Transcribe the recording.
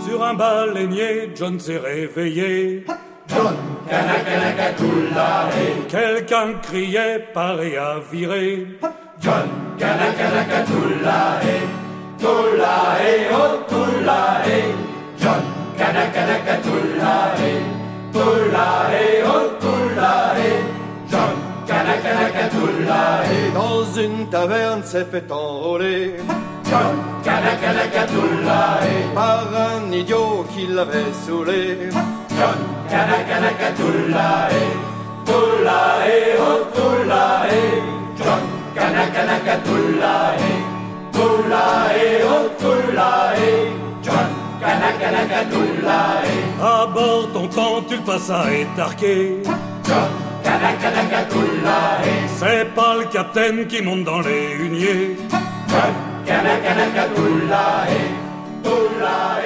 Sur un baleinier, John s'est réveillé. John, Kanakatoulaé. Quelqu'un criait, pareil à virer. John, Kanakatoulaé. Toulaé, oh Toulaé. John, Kanakatoulaé. Toulaé, oh Toulaé. John, Kanakatoulaé. Dans une taverne s'est fait enrôler John, Kanakatoulaé. par un idiot qui l'avait saoulé. John, Kanakatoulaé. Toulaé, oh Toulaé. John, Kanakatoulaé. Toulaé, oh Toulaé. John, Kanakatoulaé. À bord, ton temps, tu le passes à étarquer. John, Kanakatoulaé. C'est pas le capitaine qui monte dans les huniers. John, Kanakatoulaé. Toulaé.